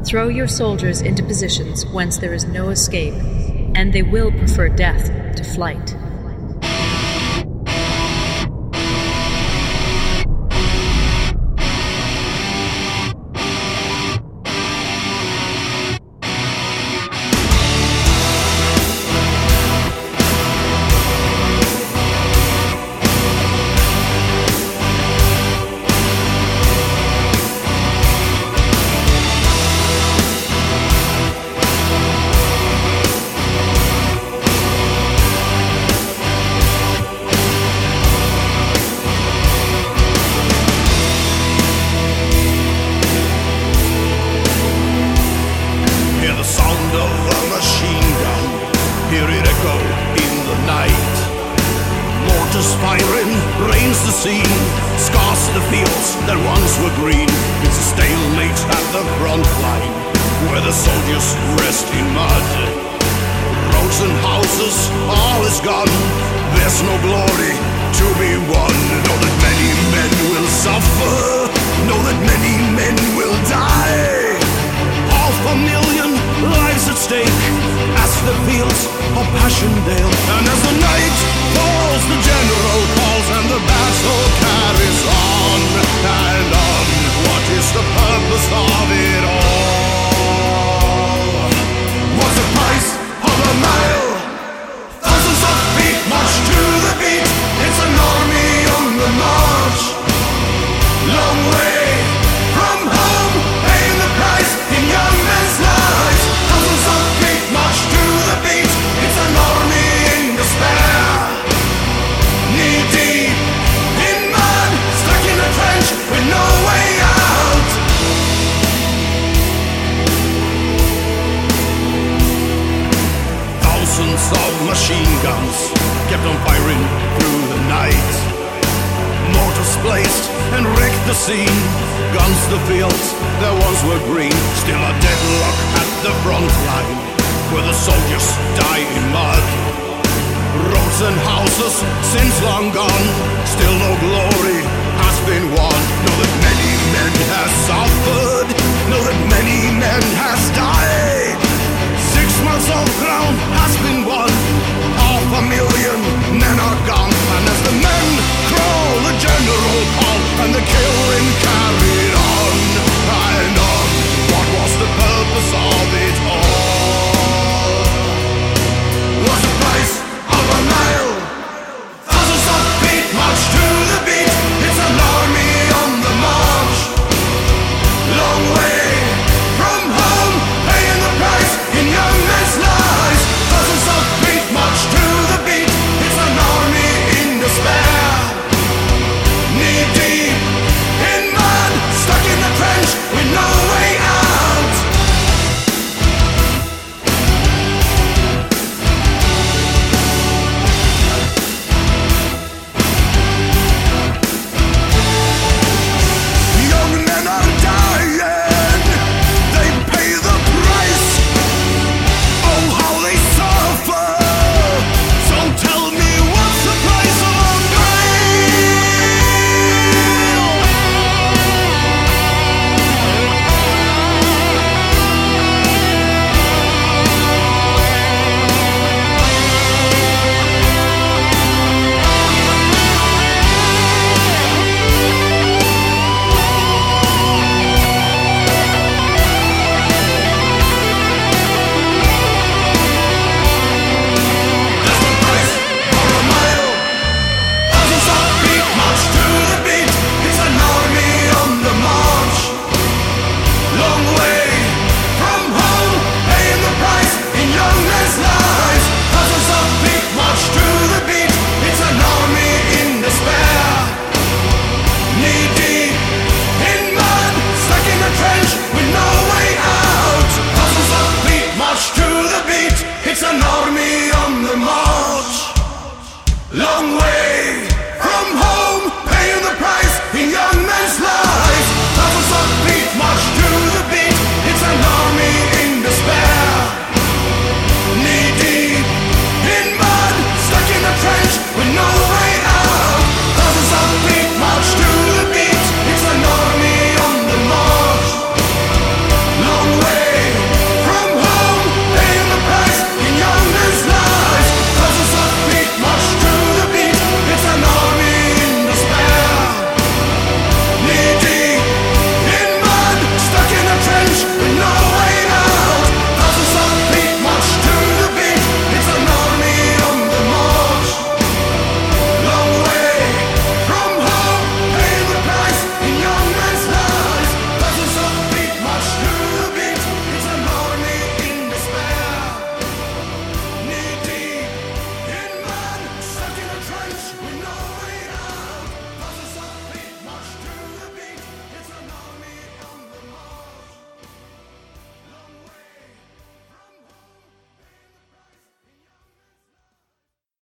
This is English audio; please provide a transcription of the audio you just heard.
Throw your soldiers into positions whence there is no escape, and they will prefer death to flight. Firing rains the scene, scars the fields that once were green. It's a stalemate at the front line, where the soldiers rest in mud. Roads and houses, all is gone. There's no glory to be won. Know that many men will suffer, know that many men will die. Half a million lives at stake, as the fields of Passchendaele. And as the night falls, the general calls, and the battle carries on and on. What is the purpose of it all? What's the price of a mile? Thousands of feet march to the beat. It's an army on the march. Long way from home, paying the price in young men's lives. Thousands of feet march to the beat. It's an army in despair. Knee deep in mud, stuck in a trench with no way out. Thousands of machine guns kept on firing through the night. Mortars placed and wrecked the scene. Guns the fields that once were green. Still a deadlock at the front line, where the soldiers die in mud. Roads and houses since long gone, still no glory